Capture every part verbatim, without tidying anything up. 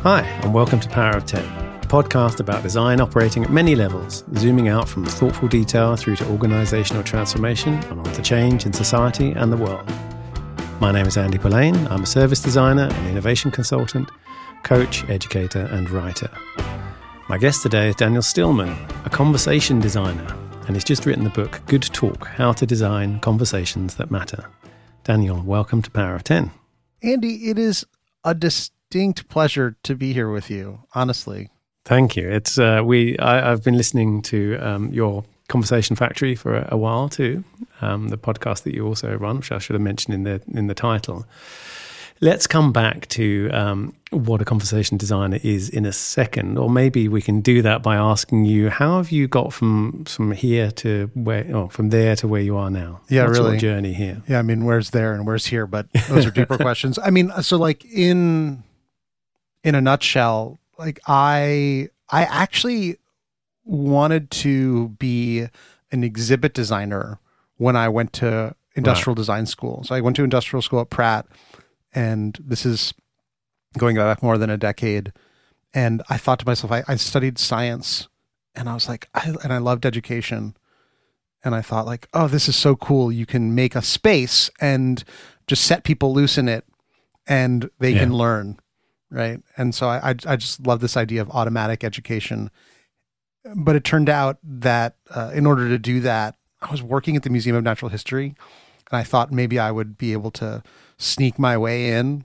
Hi, and welcome to Power of ten, a podcast about design operating at many levels, zooming out from thoughtful detail through to organisational transformation and onto change in society and the world. My name is Andy Polaine. I'm a service designer and innovation consultant, coach, educator, and writer. My guest today is Daniel Stillman, a conversation designer, and he's just written the book Good Talk: How to Design Conversations That Matter. Daniel, welcome to Power of ten. Andy, it is a distinct pleasure to be here with you, honestly. Thank you. It's uh, we. I, I've been listening to um, your Conversation Factory for a, a while too, um, the podcast that you also run, which I should have mentioned in the in the title. Let's come back to um, what a conversation designer is in a second, or maybe we can do that by asking you, how have you got from from here to where, or from there to where you are now? Yeah, What's really. your journey here? Yeah, I mean, where's there and where's here? But those are deeper questions. I mean, so like in in a nutshell, like I I actually wanted to be an exhibit designer when I went to industrial right. design school. So I went to industrial school at Pratt. And this is going back more than a decade. And I thought to myself, I, I studied science and I was like, I, and I loved education. And I thought like, oh, this is so cool. You can make a space and just set people loose in it and they yeah. can learn. Right. And so I, I, I just love this idea of automatic education. But it turned out that uh, in order to do that, I was working at the Museum of Natural History. And I thought maybe I would be able to sneak my way in.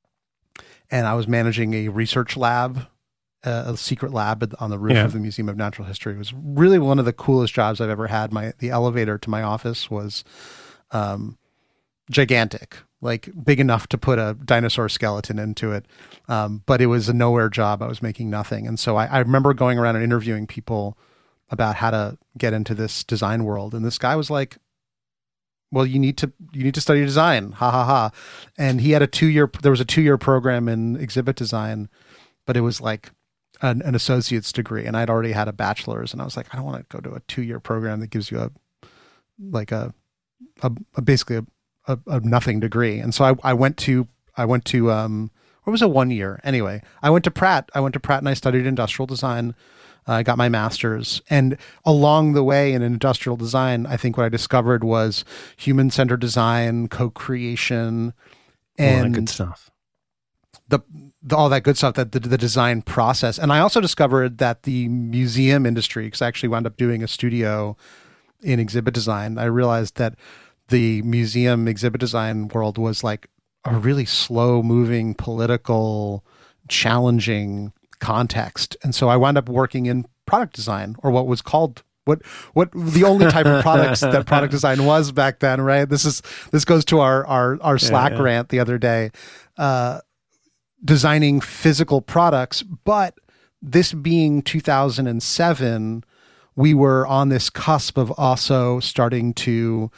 And I was managing a research lab, uh, a secret lab on the roof yeah. of the Museum of Natural History. It was really one of the coolest jobs I've ever had. My the elevator to my office was um, gigantic, like big enough to put a dinosaur skeleton into it. Um, but it was a nowhere job. I was making nothing. And so I, I remember going around and interviewing people about how to get into this design world. And this guy was like, well, you need to, you need to study design. Ha ha ha. And he had a two year, there was a two year program in exhibit design, but it was like an, an associate's degree. And I'd already had a bachelor's and I was like, I don't want to go to a two year program that gives you a, like a, a, a basically a, a, a nothing degree. And so I, I went to, I went to, um, what was it, one year? Anyway, I went to Pratt. I went to Pratt and I studied industrial design. I got my master's, and along the way in industrial design, I think what I discovered was human-centered design, co-creation, and all that good stuff. The, the all that good stuff, that the, the design process. And I also discovered that the museum industry, because I actually wound up doing a studio in exhibit design, I realized that the museum exhibit design world was like a really slow-moving, political, challenging context. And so I wound up working in product design, or what was called what what the only type of products that product design was back then, right? This is this goes to our our our Slack yeah, yeah. rant the other day. Uh designing physical products, but this being two thousand seven, we were on this cusp of also starting to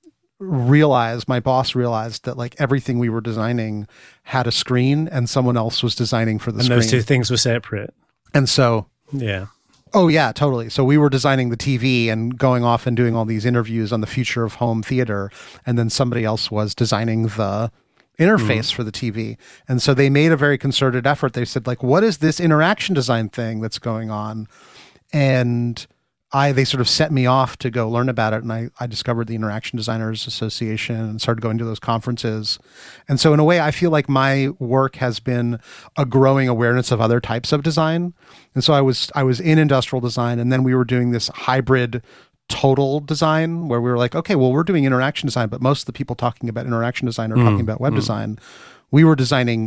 realize, my boss realized that like everything we were designing had a screen and someone else was designing for the and screen. And those two things were separate. And so, yeah. Oh yeah, totally. So we were designing the T V and going off and doing all these interviews on the future of home theater. And then somebody else was designing the interface mm. for the T V. And so they made a very concerted effort. They said like, what is this interaction design thing that's going on? And I, they sort of set me off to go learn about it. And I, I discovered the Interaction Designers Association and started going to those conferences. And so in a way, I feel like my work has been a growing awareness of other types of design. And so I was, I was in industrial design, and then we were doing this hybrid total design where we were like, okay, well, we're doing interaction design, but most of the people talking about interaction design are mm, talking about web mm. design. We were designing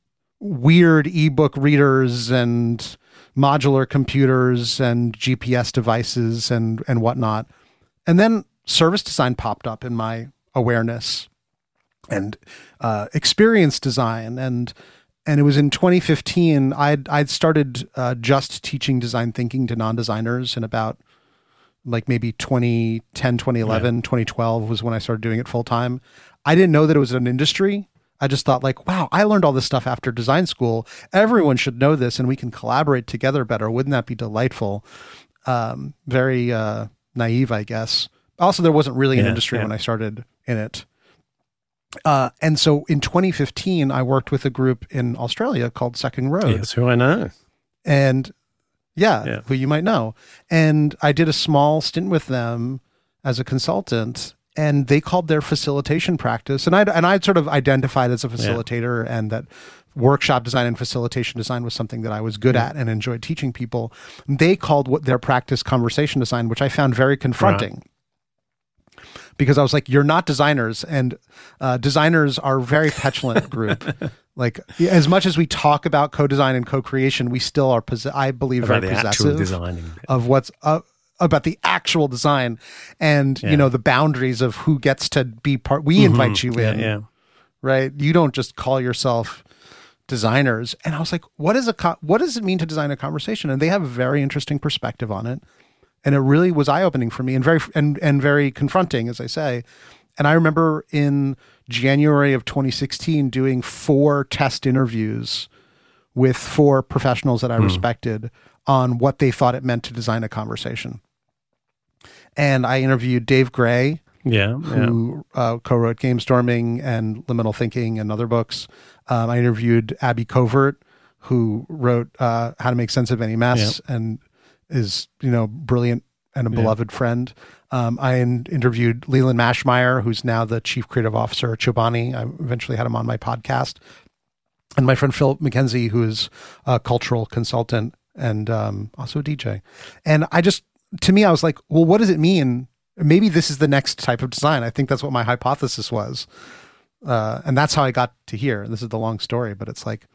weird ebook readers and modular computers and G P S devices and and whatnot. And then service design popped up in my awareness, and uh, experience design. And and it was in twenty fifteen, I'd, I'd started uh, just teaching design thinking to non-designers in about like maybe twenty ten, twenty eleven, yeah. twenty twelve was when I started doing it full time. I didn't know that it was an industry. I just thought like, wow, I learned all this stuff after design school. Everyone should know this and we can collaborate together better. Wouldn't that be delightful? Um, very uh, naive, I guess. Also, there wasn't really an yeah, industry yeah. when I started in it. Uh, and so in twenty fifteen, I worked with a group in Australia called Second Road. Yes, who I know. And yeah, Yeah. who you might know. And I did a small stint with them as a consultant, and they called their facilitation practice. And I'd, and I'd sort of identified as a facilitator, yeah. and that workshop design and facilitation design was something that I was good yeah. at and enjoyed teaching people. They called what their practice conversation design, which I found very confronting. Right. Because I was like, you're not designers, and uh, designers are a very petulant group. Like, as much as we talk about co-design and co-creation, we still are, posi- I believe, about very the possessive designing of what's uh, about the actual design, and yeah. you know, the boundaries of who gets to be part. We mm-hmm. invite you in, yeah, yeah. right? You don't just call yourself designers. And I was like, what is a co- what does it mean to design a conversation? And they have a very interesting perspective on it. And it really was eye-opening for me, and very and and very confronting, as I say. And I remember in January of twenty sixteen doing four test interviews with four professionals that I mm. respected on what they thought it meant to design a conversation. And I interviewed Dave Gray, yeah, who yeah. Uh, co-wrote Game Storming and Liminal Thinking and other books. Um, I interviewed Abby Covert, who wrote uh, How to Make Sense of Any Mess, yeah. and is, you know, brilliant and a beloved yeah. friend. Um, I in- interviewed Leland Mashmeyer, who's now the chief creative officer at Chobani. I eventually had him on my podcast. And my friend Philip McKenzie, who is a cultural consultant and um, also a D J. And I just, to me, I was like, well, what does it mean? Maybe this is the next type of design. I think that's what my hypothesis was. Uh, and that's how I got to here. This is the long story, but it's like,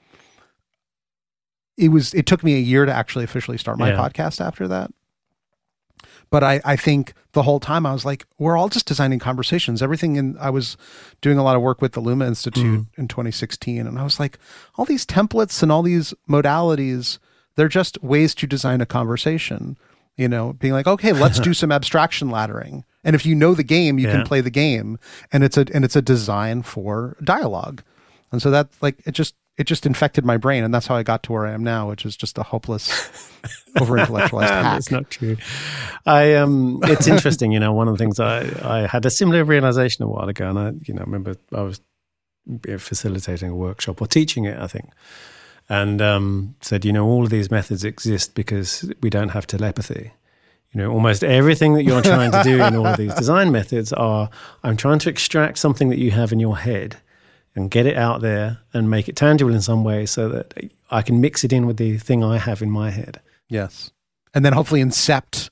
It was. It took me a year to actually officially start my yeah. podcast after that. But I, I think the whole time I was like, we're all just designing conversations. Everything in, I was doing a lot of work with the Luma Institute mm. in twenty sixteen. And I was like, all these templates and all these modalities, they're just ways to design a conversation, you know, being like, okay, let's do some abstraction laddering. And if you know the game, you yeah. can play the game, and it's a, and it's a design for dialogue. And so that, like, it just, it just infected my brain, and that's how I got to where I am now, which is just a hopeless, over-intellectualized hack. That's not true. I um, it's interesting. You know, one of the things I I had a similar realization a while ago, and I you know remember I was facilitating a workshop or teaching it, I think, and um, said, you know, all of these methods exist because we don't have telepathy. You know, almost everything that you're trying to do in all of these design methods are, I'm trying to extract something that you have in your head and get it out there and make it tangible in some way so that I can mix it in with the thing I have in my head. Yes. And then hopefully incept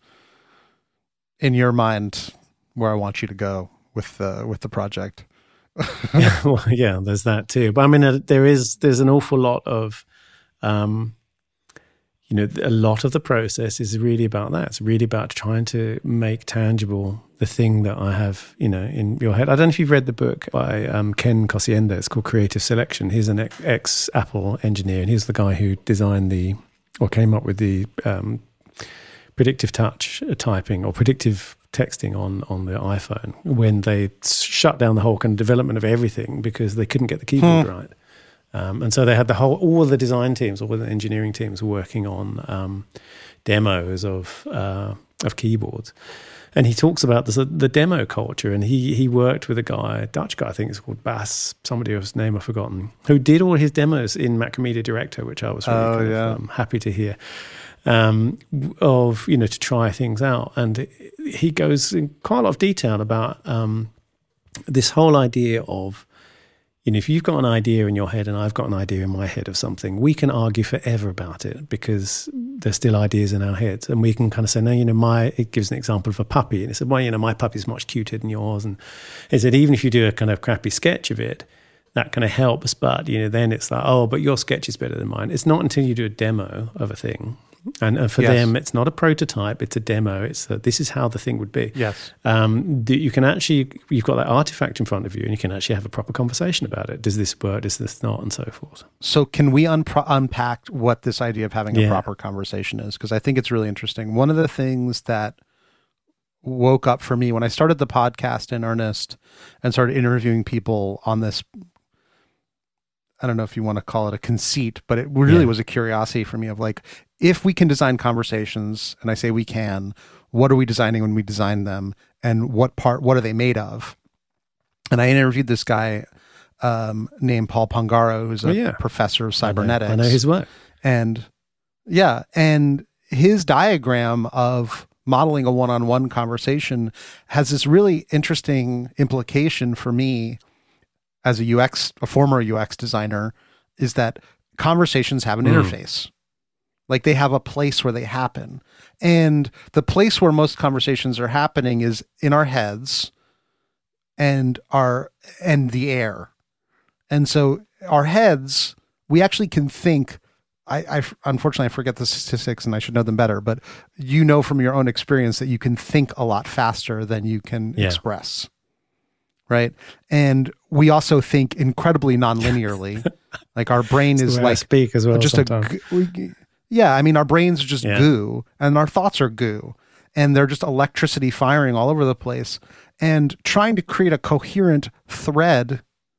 in your mind where I want you to go with the, with the project. yeah, well, yeah, there's that too. But I mean, uh, there is, there's an awful lot of, um, you know, a lot of the process is really about that. It's really about trying to make tangible the thing that I have, you know, in your head. I don't know if you've read the book by um, Ken Kosienda. It's called Creative Selection. He's an ex-Apple engineer, and he's the guy who designed the, or came up with the um, predictive touch typing or predictive texting on, on the iPhone when they shut down the whole kind of development of everything because they couldn't get the keyboard hmm. right. Um, and so they had the whole, all the design teams, all the engineering teams working on um, demos of uh, of keyboards. And he talks about this, the demo culture, and he he worked with a guy, a Dutch guy, I think it's called Bas, somebody whose name I've forgotten, who did all his demos in Macromedia Director, which I was really oh, kind yeah. of, um, happy to hear, um, of, you know, to try things out. And he goes in quite a lot of detail about um, this whole idea of, you know, if you've got an idea in your head and I've got an idea in my head of something, we can argue forever about it because there's still ideas in our heads. And we can kind of say, no, you know, my, it gives an example of a puppy. And it said, well, you know, my puppy's much cuter than yours. And it said, even if you do a kind of crappy sketch of it, that kind of helps. But, you know, then it's like, oh, but your sketch is better than mine. It's not until you do a demo of a thing. And, and for yes. them, it's not a prototype, it's a demo. It's a, this is how the thing would be. Yes. Um, you can actually, you've got that artifact in front of you and you can actually have a proper conversation about it. Does this work? Does this not? And so forth. So can we unpro- unpack what this idea of having a yeah. proper conversation is? Because I think it's really interesting. One of the things that woke up for me when I started the podcast in earnest and started interviewing people on this, I don't know if you want to call it a conceit, but it really yeah. was a curiosity for me of like, if we can design conversations, and I say we can, what are we designing when we design them, and what part, what are they made of? And I interviewed this guy um, named Paul Pongaro, who's a oh, yeah. professor of cybernetics. I know, I know his work. And yeah, and his diagram of modeling a one-on-one conversation has this really interesting implication for me as a U X, a former U X designer, is that conversations have an mm. interface. Like they have a place where they happen. And the place where most conversations are happening is in our heads and our, and the air. And so our heads, we actually can think, I, I unfortunately I forget the statistics and I should know them better, but you know from your own experience that you can think a lot faster than you can yeah. express. Right. And we also think incredibly non-linearly. Like our brain is like I speak as well just sometimes. a, we, yeah. I mean, our brains are just yeah. goo and our thoughts are goo and they're just electricity firing all over the place, and trying to create a coherent thread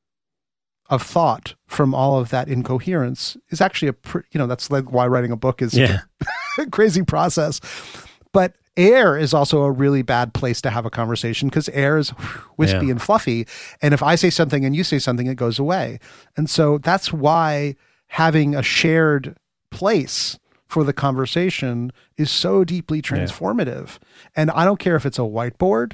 of thought from all of that incoherence is actually a, pr- you know, that's like why writing a book is yeah. a crazy process. But air is also a really bad place to have a conversation because air is wispy yeah. and fluffy. And if I say something and you say something, it goes away. And so that's why having a shared place for the conversation is so deeply transformative. Yeah. And I don't care if it's a whiteboard.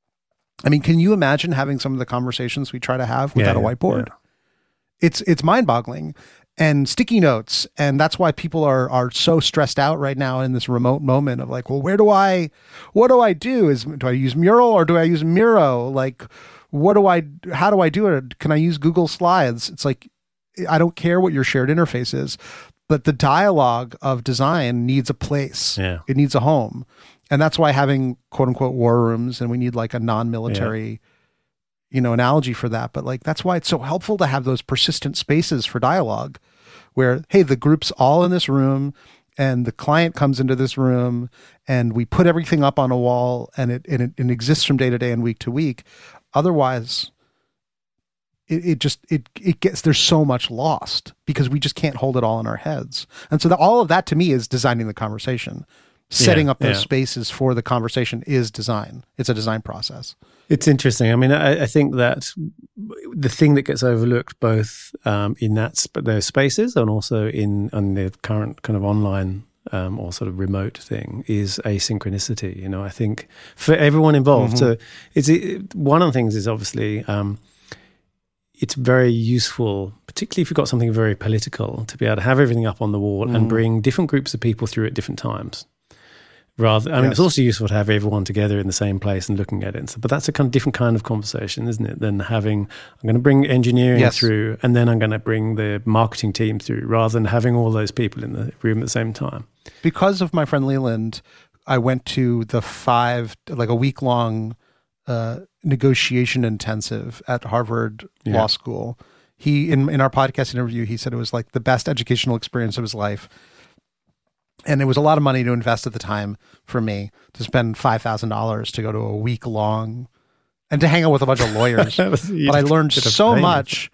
I mean, can you imagine having some of the conversations we try to have without yeah, a whiteboard? Yeah. It's it's mind-boggling. And sticky notes. And that's why people are are so stressed out right now in this remote moment of like, well, where do I, what do I do? Is do I use Mural or do I use Miro? Like, what do I, how do I do it? Can I use Google Slides? It's like, I don't care what your shared interface is, but the dialogue of design needs a place. Yeah. It needs a home. And that's why having quote unquote war rooms, and we need like a non-military, yeah. you know, analogy for that. But like, that's why it's so helpful to have those persistent spaces for dialogue where, hey, the group's all in this room and the client comes into this room and we put everything up on a wall and it, and it, it exists from day to day and week to week. Otherwise, it, it just, it, it gets, there's so much lost because we just can't hold it all in our heads. And so that, all of that to me is designing the conversation. Setting yeah, up those yeah. spaces for the conversation is design. It's a design process. It's interesting. I mean, I, I think that the thing that gets overlooked both um, in that sp- those spaces and also in on the current kind of online um, or sort of remote thing is asynchronicity. You know, I think for everyone involved. Mm-hmm. So it's it, one of the things is obviously um, it's very useful, particularly if you've got something very political, to be able to have everything up on the wall mm. and bring different groups of people through at different times. Rather, I mean, yes. it's also useful to have everyone together in the same place and looking at it. So, but that's a kind of different kind of conversation, isn't it? Than having, I'm going to bring engineering yes. through and then I'm going to bring the marketing team through, rather than having all those people in the room at the same time. Because of my friend Leland, I went to the five, like a week long uh, negotiation intensive at Harvard yeah. Law School. He, in, in our podcast interview, he said it was like the best educational experience of his life. And it was a lot of money to invest at the time for me to spend five thousand dollars to go to a week long and to hang out with a bunch of lawyers. But I learned so much.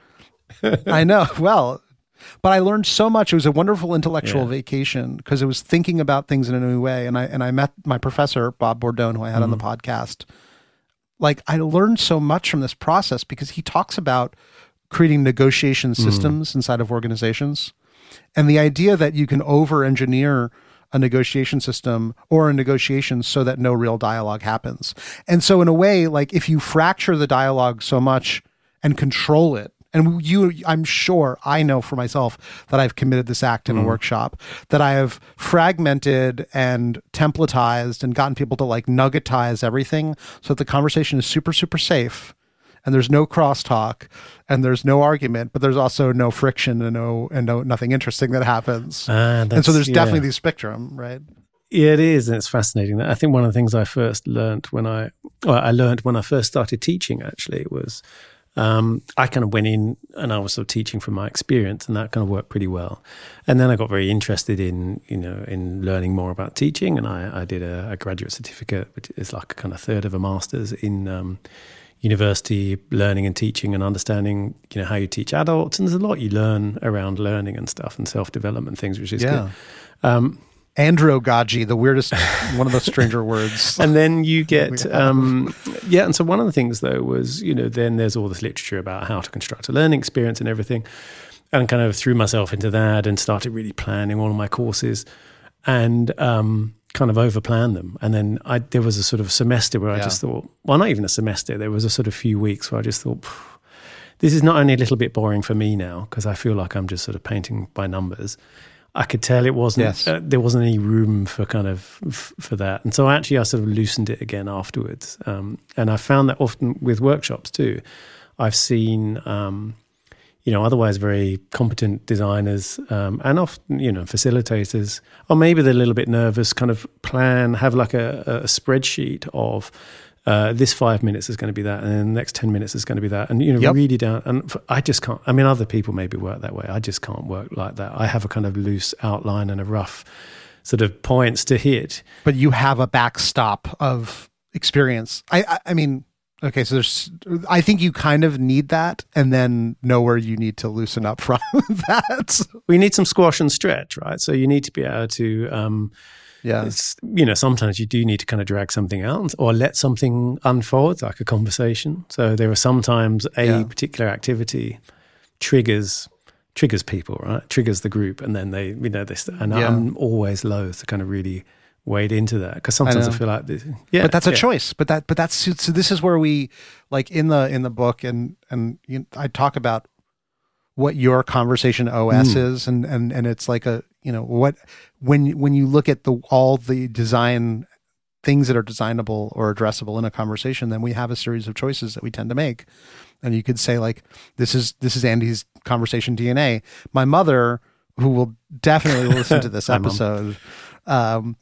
I know. Well, but I learned so much. It was a wonderful intellectual yeah. vacation because it was thinking about things in a new way. And I, and I met my professor, Bob Bordone, who I had mm-hmm. on the podcast. Like I learned so much from this process because he talks about creating negotiation systems mm-hmm. inside of organizations. And the idea that you can over-engineer a negotiation system or a negotiation so that no real dialogue happens. And so in a way, like if you fracture the dialogue so much and control it, and you, I'm sure I know for myself that I've committed this act in mm. a workshop, that I have fragmented and templatized and gotten people to like nuggetize everything so that the conversation is super, super safe. And there's no crosstalk, and there's no argument, but there's also no friction and no and no nothing interesting that happens. Uh, and so there's yeah. definitely the spectrum, right? Yeah, it is, and it's fascinating. I think one of the things I first learned when I well, I learned when I first started teaching actually was um, I kind of went in and I was sort of teaching from my experience, and that kind of worked pretty well. And then I got very interested in you know in learning more about teaching, and I, I did a, a graduate certificate, which is like a kind of third of a master's in. Um, university learning and teaching and understanding, you know, how you teach adults. And there's a lot you learn around learning and stuff and self-development things, which is yeah. good. Um, Androgogy, the weirdest, one of the stranger words. And then you get, um, yeah. And so one of the things though was, you know, then there's all this literature about how to construct a learning experience and everything. And kind of threw myself into that and started really planning all of my courses and um, kind of over-planned them. And then I, there was a sort of semester where I yeah. just thought, well, not even a semester, there was a sort of few weeks where I just thought, this is not only a little bit boring for me now, because I feel like I'm just sort of painting by numbers. I could tell it wasn't, yes. uh, there wasn't any room for kind of, f- for that. And so actually I sort of loosened it again afterwards. Um, and I found that often with workshops too, I've seen, um, you know, otherwise very competent designers um, and often, you know, facilitators, or maybe they're a little bit nervous, kind of plan, have like a, a spreadsheet of uh, this five minutes is going to be that, and then the next ten minutes is going to be that. And, you know, yep. really down. And for, I just can't, I mean, other people maybe work that way. I just can't work like that. I have a kind of loose outline and a rough sort of points to hit. But you have a backstop of experience. I, I, I mean... Okay, so there's, I think you kind of need that and then know where you need to loosen up from that. We need some squash and stretch, right? So you need to be able to, um, yeah, it's, you know, sometimes you do need to kind of drag something out or let something unfold, like a conversation. So there are sometimes a yeah. particular activity triggers triggers people, right? Triggers the group, and then they, you know, this, and yeah. I'm always loath to kind of really wade into that because sometimes I, I feel like this, yeah, but that's a yeah. choice. But that, but that's so. This is where we like in the in the book, and and you know, I talk about what your conversation O S mm. is, and and and it's like a you know what when when you look at the all the design things that are designable or addressable in a conversation, then we have a series of choices that we tend to make, and you could say like this is this is Andy's conversation D N A. My mother, who will definitely listen to this episode. Um,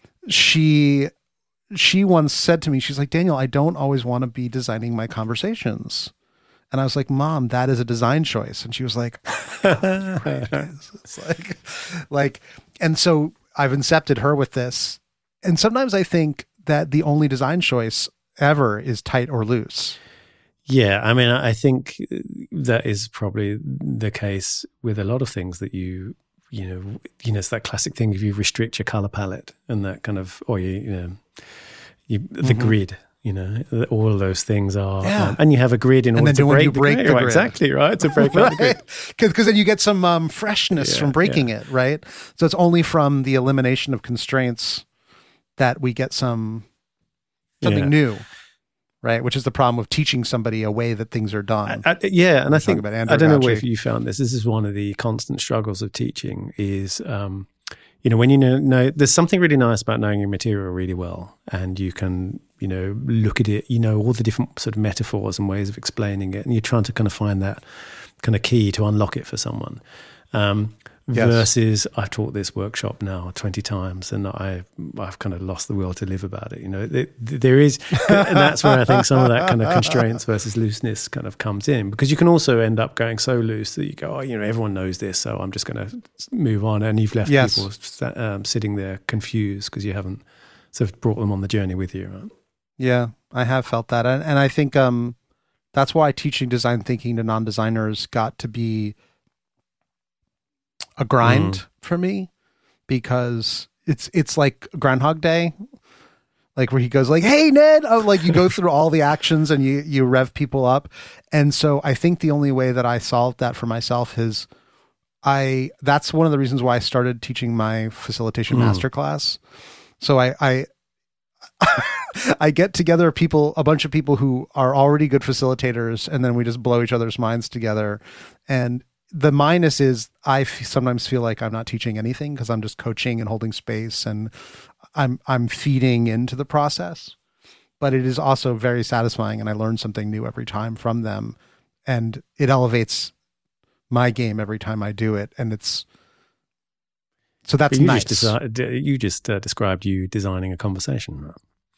she she once said to me, she's like, Daniel, I don't always want to be designing my conversations. And I was like, Mom, that is a design choice. And she was like, oh, right. It's like, like, and so I've incepted her with this. And sometimes I think that the only design choice ever is tight or loose. Yeah, I mean, I think that is probably the case with a lot of things that you You know, you know, it's that classic thing if you restrict your color palette and that kind of, or you, you know, you, the mm-hmm. grid, you know, all of those things are, yeah. um, and you have a grid in and order to break, you break the grid. grid. Exactly, right? To break right. the grid. Because then you get some um, freshness yeah, from breaking yeah. it, right? So it's only from the elimination of constraints that we get some something yeah. new. Right, which is the problem with teaching somebody a way that things are done. I, I, yeah, and I think about I don't know if you found this. This is one of the constant struggles of teaching. Is um, you know when you know, know there's something really nice about knowing your material really well, and you can you know look at it. You know all the different sort of metaphors and ways of explaining it, and you're trying to kind of find that kind of key to unlock it for someone. Um, Yes. Versus, I've taught this workshop now twenty times, and I, I've kind of lost the will to live about it. You know, it, there is, and that's where I think some of that kind of constraints versus looseness kind of comes in, because you can also end up going so loose that you go, oh, you know, everyone knows this, so I'm just going to move on, and you've left yes. people um, sitting there confused because you haven't sort of brought them on the journey with you. Right? Yeah, I have felt that, and, and I think um, that's why teaching design thinking to non-designers got to be a grind mm. for me, because it's it's like Groundhog Day, like where he goes like, "Hey Ned," oh, like you go through all the actions and you you rev people up, and so I think the only way that I solved that for myself is I. That's one of the reasons why I started teaching my facilitation mm. masterclass. So I I I get together people, a bunch of people who are already good facilitators, and then we just blow each other's minds together. And the minus is I f- sometimes feel like I'm not teaching anything because I'm just coaching and holding space, and I'm I'm feeding into the process. But it is also very satisfying, and I learn something new every time from them, and it elevates my game every time I do it. And it's so that's you nice. Just desi- you just uh, described you designing a conversation, right?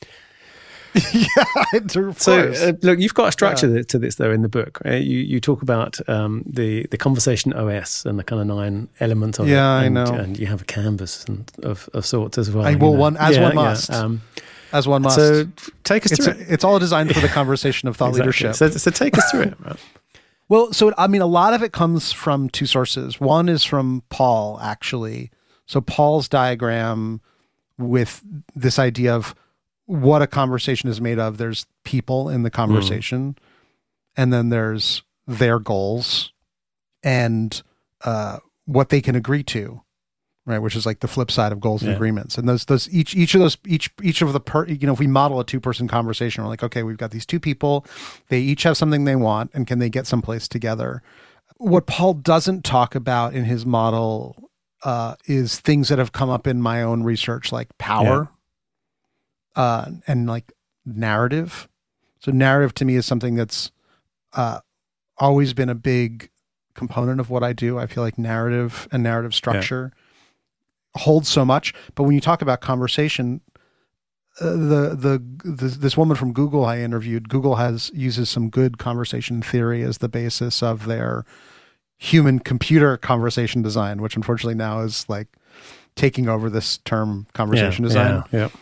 yeah, of so uh, look, you've got a structure yeah. to this though in the book. Right? You you talk about um, the the conversation O S and the kind of nine elements of yeah, it. And, I know, and and you have a canvas and of, of sorts as well. I will one as yeah, one must, yeah. Um, as one must. So take us it's through a, it. It's all designed for the conversation of thought exactly. leadership. So so take us through it. Right? Well, so I mean, a lot of it comes from two sources. One is from Paul, actually. So Paul's diagram with this idea of what a conversation is made of. There's people in the conversation, mm. and then there's their goals and uh, what they can agree to, right? Which is like the flip side of goals yeah. and agreements. And those, those, each, each of those, each, each of the, per, you know, if we model a two person conversation, we're like, okay, we've got these two people, they each have something they want, and can they get someplace together? What Paul doesn't talk about in his model uh, is things that have come up in my own research, like power yeah. uh, and like narrative. So narrative to me is something that's uh, always been a big component of what I do. I feel like narrative and narrative structure yeah. holds so much. But when you talk about conversation, uh, the, the the this woman from Google I interviewed, Google has uses some good conversation theory as the basis of their human computer conversation design, which unfortunately now is like taking over this term conversation yeah, design. Yeah, yeah.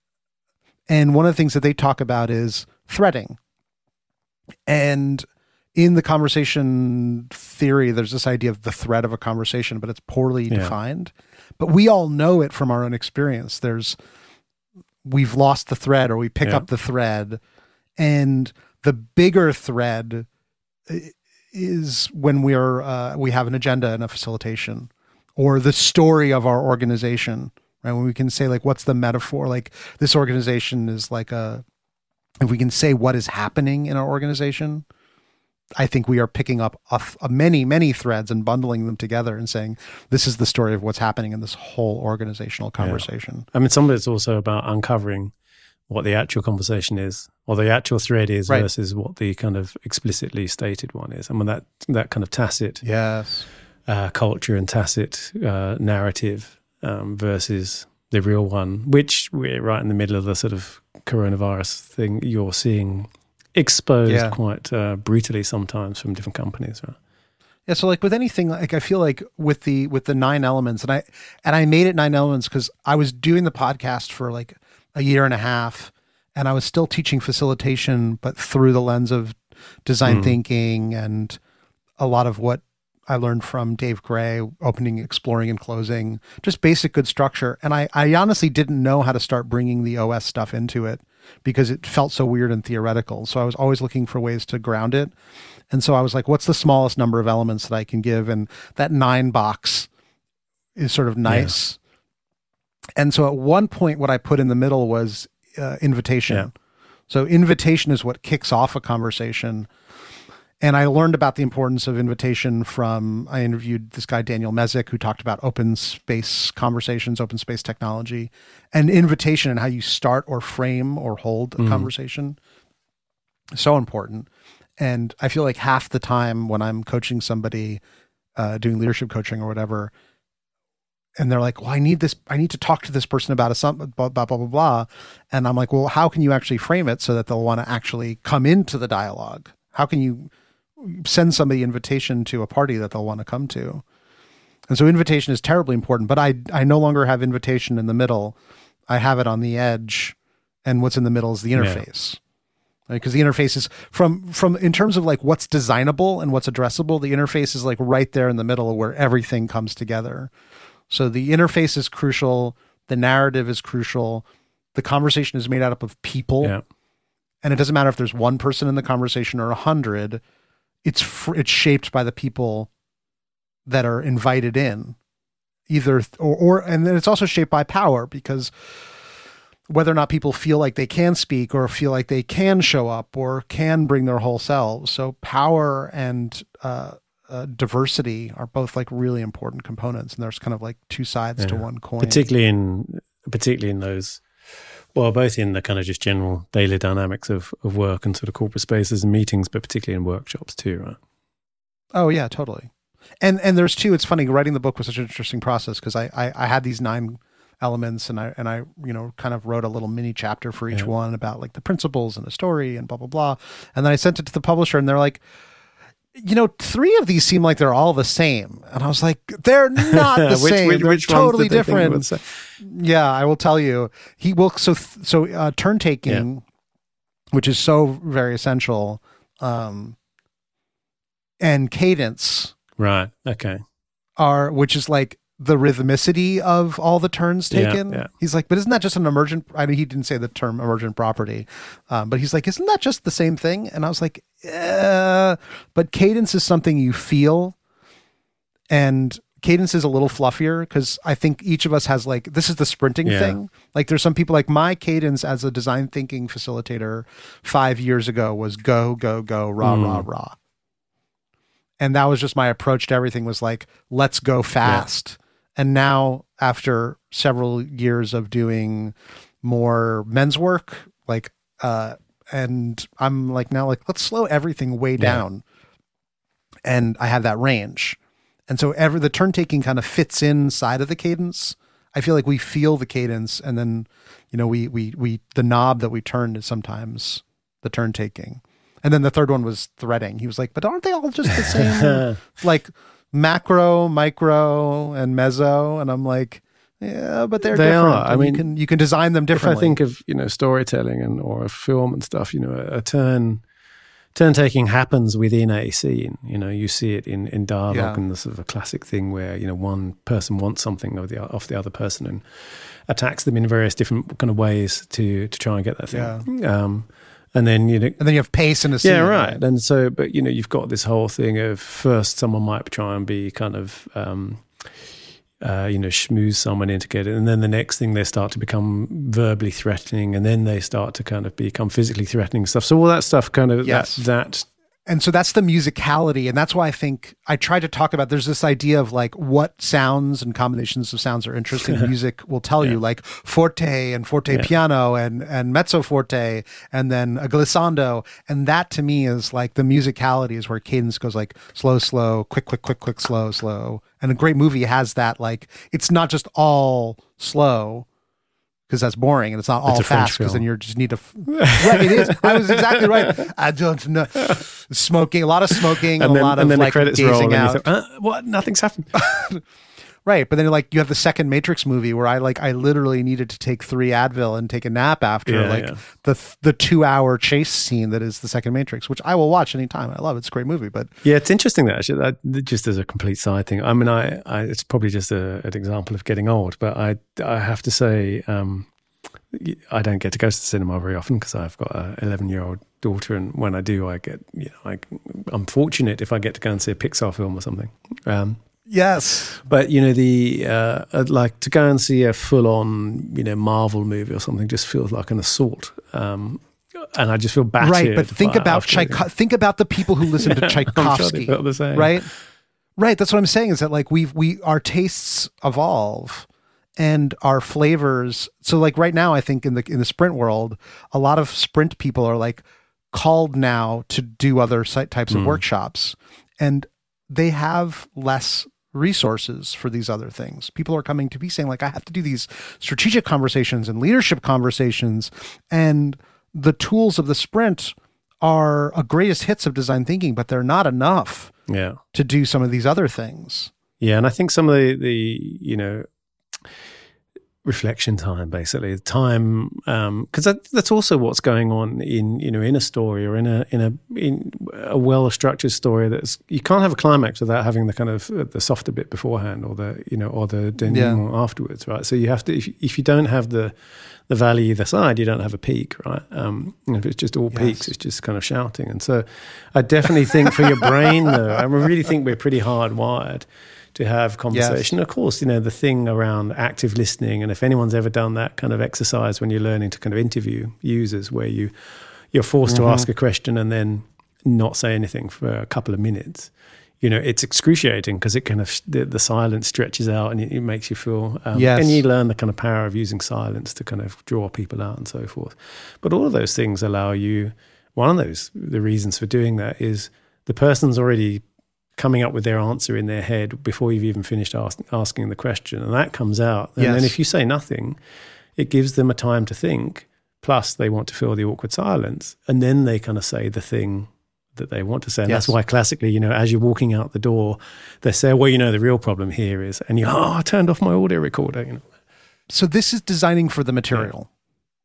And one of the things that they talk about is threading. And in the conversation theory, there's this idea of the thread of a conversation, but it's poorly yeah. defined. But we all know it from our own experience. There's, we've lost the thread, or we pick yeah. up the thread, and the bigger thread is when we're, uh, we have an agenda and a facilitation, or the story of our organization, right? When we can say like, what's the metaphor? Like this organization is like a, if we can say what is happening in our organization, I think we are picking up a, a many, many threads and bundling them together and saying, this is the story of what's happening in this whole organizational conversation. Yeah. I mean, some of it's also about uncovering what the actual conversation is, or the actual thread is right. versus what the kind of explicitly stated one is. I mean, that, that kind of tacit yes, uh, culture and tacit uh, narrative um, versus the real one, which we're right in the middle of the sort of coronavirus thing you're seeing exposed yeah. quite uh, brutally sometimes from different companies, right? Yeah. So like with anything, like I feel like with the, with the nine elements, and I, and I made it nine elements because I was doing the podcast for like a year and a half, and I was still teaching facilitation, but through the lens of design mm. thinking and a lot of what I learned from Dave Gray, opening, exploring, and closing, just basic good structure. And I, I honestly didn't know how to start bringing the O S stuff into it because it felt so weird and theoretical. So I was always looking for ways to ground it. And so I was like, what's the smallest number of elements that I can give? And that nine box is sort of nice. Yeah. And so at one point, what I put in the middle was uh, invitation. Yeah. So invitation is what kicks off a conversation. And I learned about the importance of invitation from, I interviewed this guy, Daniel Mezek, who talked about open space conversations, open space technology, and invitation and how you start or frame or hold a mm. conversation. So important. And I feel like half the time when I'm coaching somebody, uh, doing leadership coaching or whatever, and they're like, well, I need this, I need to talk to this person about a something, blah, blah, blah, blah, blah. And I'm like, well, how can you actually frame it so that they'll want to actually come into the dialogue? How can you send somebody invitation to a party that they'll want to come to? And so invitation is terribly important, but I, I no longer have invitation in the middle. I have it on the edge, and what's in the middle is the interface. Yeah. Because the interface is from, from, in terms of like what's designable and what's addressable, the interface is like right there in the middle where everything comes together. So the interface is crucial. The narrative is crucial. The conversation is made out up of people. Yeah. And it doesn't matter if there's one person in the conversation or a hundred. It's fr- it's shaped by the people that are invited in, either th- or or and then it's also shaped by power, because whether or not people feel like they can speak or feel like they can show up or can bring their whole selves. So power and uh, uh, diversity are both like really important components, and there's kind of like two sides yeah. to one coin. Particularly in particularly in those. Well, both in the kind of just general daily dynamics of, of work and sort of corporate spaces and meetings, but particularly in workshops too, right? Oh yeah, totally. And and there's two. It's funny, writing the book was such an interesting process because I, I I had these nine elements, and I and I you know kind of wrote a little mini chapter for each yeah. one about like the principles and the story and blah blah blah. And then I sent it to the publisher, and they're like, you know, three of these seem like they're all the same. And I was like, they're not the which, same. Which, they're which totally different. Yeah, I will tell you. He will. So, so uh, turn taking, yeah. which is so very essential, um, and cadence. Right. Okay. Are, which is like the rhythmicity of all the turns taken. Yeah, yeah. He's like, but isn't that just an emergent? I mean, he didn't say the term emergent property, um, but he's like, isn't that just the same thing? And I was like, yeah, but cadence is something you feel, and cadence is a little fluffier because I think each of us has like, this is the sprinting yeah. thing. Like there's some people like my cadence as a design thinking facilitator five years ago was go, go, go, rah, mm. rah, rah. And that was just my approach to everything was like, let's go fast. Yeah. And now after several years of doing more men's work, like, uh, and I'm like, now like, let's slow everything way down. Yeah. And I have that range. And so every, the turn taking kind of fits inside of the cadence. I feel like we feel the cadence, and then, you know, we, we, we, the knob that we turn is sometimes the turn taking. And then the third one was threading. He was like, but aren't they all just the same? Like macro, micro, and mezzo. And I'm like, yeah, but they're they different. are. I mean, you can, you can design them differently. If I think of, you know, storytelling and, or a film and stuff, you know, a, a turn, turn taking happens within a scene. You know, you see it in, in dialogue yeah. and the sort of a classic thing where, you know, one person wants something of the, of the other person and attacks them in various different kind of ways to, to try and get that thing. Yeah. Um, and then, you know, and then you have pace in a scene. Yeah, right. And so, but, you know, you've got this whole thing of first someone might try and be kind of, um, Uh, you know, schmooze someone into get it, and then the next thing they start to become verbally threatening, and then they start to kind of become physically threatening stuff. So all that stuff kind of yes. that, that and so that's the musicality, and that's why I think I try to talk about. There's this idea of like what sounds and combinations of sounds are interesting. Music will tell yeah. you, like forte and forte yeah. piano and and mezzo forte, and then a glissando, and that to me is like the musicality is where cadence goes like slow, slow, quick, quick, quick, quick, slow, slow. And a great movie has that, like, it's not just all slow because that's boring, and it's not all it's fast because then you just need to. F- right, it is. I was exactly right. I don't know. Smoking, a lot of smoking, and a then, lot of and then like the credits gazing roll, out. And you think, uh, what? Nothing's happened. Right, but then like you have the second Matrix movie where I like I literally needed to take three Advil and take a nap after yeah, like yeah. the the two hour chase scene that is the second Matrix, which I will watch anytime. I love it. It's a great movie. But yeah, it's interesting that actually that just as a complete side thing. I mean, I, I it's probably just a, an example of getting old, but I I have to say um, I don't get to go to the cinema very often because I've got an eleven year old daughter, and when I do, I get you know I, I'm fortunate if I get to go and see a Pixar film or something. Um, Yes, but you know the uh, I'd like to go and see a full-on you know Marvel movie or something. Just feels like an assault, um, and I just feel battered. Right, but think about Tchaikovsky. Think about the people who listen yeah, to Tchaikovsky. Sure the same. Right, right. That's what I'm saying. Is that like we we our tastes evolve and our flavors. So like right now, I think in the in the sprint world, a lot of sprint people are like called now to do other types of mm. workshops, and they have less resources for these other things. People are coming to be saying like, I have to do these strategic conversations and leadership conversations, and the tools of the sprint are a greatest hits of design thinking, but they're not enough yeah. to do some of these other things. Yeah. And I think some of the, the you know, reflection time, basically time, um, because that, that's also what's going on in you know in a story or in a in a in a well structured story. That's you can't have a climax without having the kind of uh, the softer bit beforehand or the you know or the denouement yeah. afterwards, right? So you have to if if you don't have the the valley either side, you don't have a peak, right? Um, and if it's just all yes. peaks, it's just kind of shouting. And so I definitely think for your brain, though, I really think we're pretty hardwired to have conversation. Yes. Of course, you know, the thing around active listening, and if anyone's ever done that kind of exercise when you're learning to kind of interview users where you, you're forced mm-hmm. to ask a question and then not say anything for a couple of minutes, you know, it's excruciating because it kind of, the, the silence stretches out and it, it makes you feel, um, yes. and you learn the kind of power of using silence to kind of draw people out and so forth. But all of those things allow you, one of those, the reasons for doing that is the person's already coming up with their answer in their head before you've even finished ask, asking the question. And that comes out. And yes. then if you say nothing, it gives them a time to think. Plus they want to fill the awkward silence. And then they kind of say the thing that they want to say. And yes. that's why classically, you know, as you're walking out the door, they say, well, you know, the real problem here is, and you, oh, I turned off my audio recorder. You know. So this is designing for the material.